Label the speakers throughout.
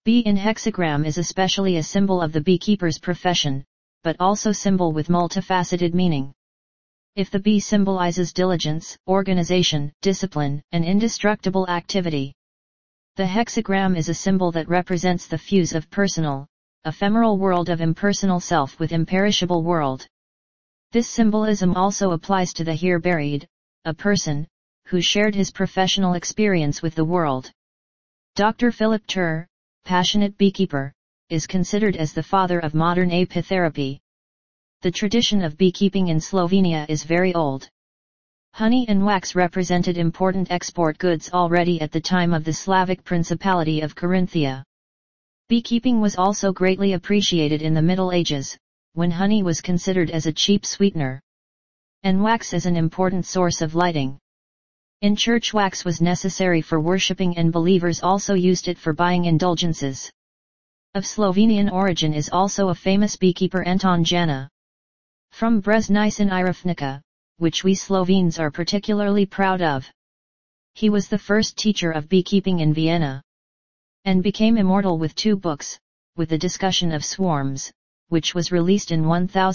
Speaker 1: B in hexagram is especially a symbol of the beekeeper's profession, but also symbol with multifaceted meaning. If the bee symbolizes diligence, organization, discipline, and indestructible activity, the hexagram is a symbol that represents the fuse of personal, ephemeral world of impersonal self with imperishable world. This symbolism also applies to the here buried, a person, who shared his professional experience with the world. Dr. Philip Tur, passionate beekeeper, is considered as the father of modern apitherapy. The tradition of beekeeping in Slovenia is very old. Honey and wax represented important export goods already at the time of the Slavic Principality of Carinthia. Beekeeping was also greatly appreciated in the Middle Ages, when honey was considered as a cheap sweetener, and wax as an important source of lighting. In church, wax was necessary for worshipping, and believers also used it for buying indulgences. Of Slovenian origin is also a famous beekeeper Anton Jana, from Breznice i Rafnica, which we Slovenes are particularly proud of. He was the first teacher of beekeeping in Vienna, and became immortal with 2 books, with the discussion of swarms, which was released in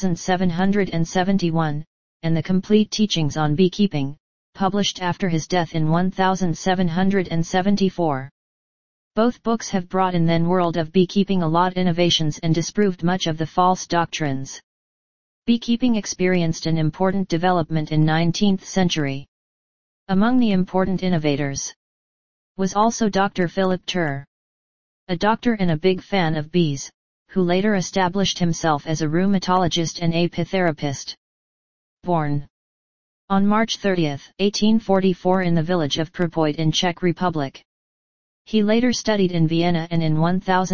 Speaker 1: 1771, and the complete teachings on beekeeping, published after his death in 1774. Both books have brought in then world of beekeeping a lot innovations and disproved much of the false doctrines. Beekeeping experienced an important development in 19th century. Among the important innovators was also Dr. Philip Tur, a doctor and a big fan of bees, who later established himself as a rheumatologist and apitherapist. Born on March 30, 1844 in the village of Pripojď in Czech Republic. He later studied in Vienna and in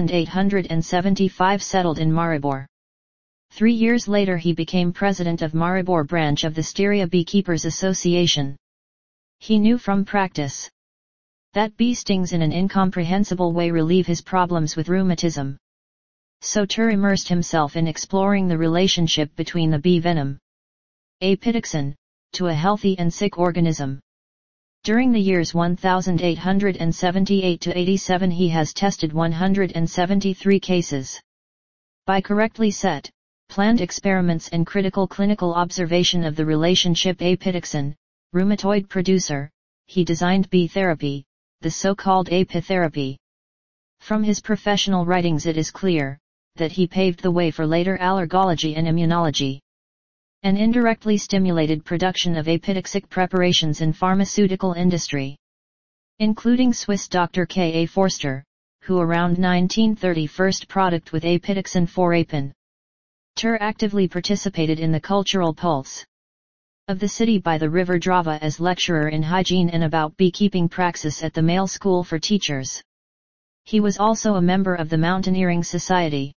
Speaker 1: 1875 settled in Maribor. 3 years later he became president of Maribor branch of the Styria Beekeepers Association. He knew from practice that bee stings in an incomprehensible way relieve his problems with rheumatism. So Tur immersed himself in exploring the relationship between the bee venom, apitoxin, to a healthy and sick organism. During the years 1878 to 87 he has tested 173 cases. By correctly set, planned experiments and critical clinical observation of the relationship apitoxin, rheumatoid producer, he designed bee therapy, the so-called apitherapy. From his professional writings it is clear that he paved the way for later allergology and immunology, and indirectly stimulated production of apitoxic preparations in pharmaceutical industry, including Swiss Dr. K. A. Forster, who around 1930 first product with apitoxin 4-apin. Tur actively participated in the cultural pulse of the city by the river Drava as lecturer in hygiene and about beekeeping praxis at the male school for teachers. He was also a member of the Mountaineering Society,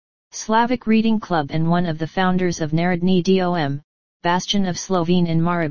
Speaker 1: Slavic Reading Club, and one of the founders of Narodni Dom, Bastion of Slovene in Maribor.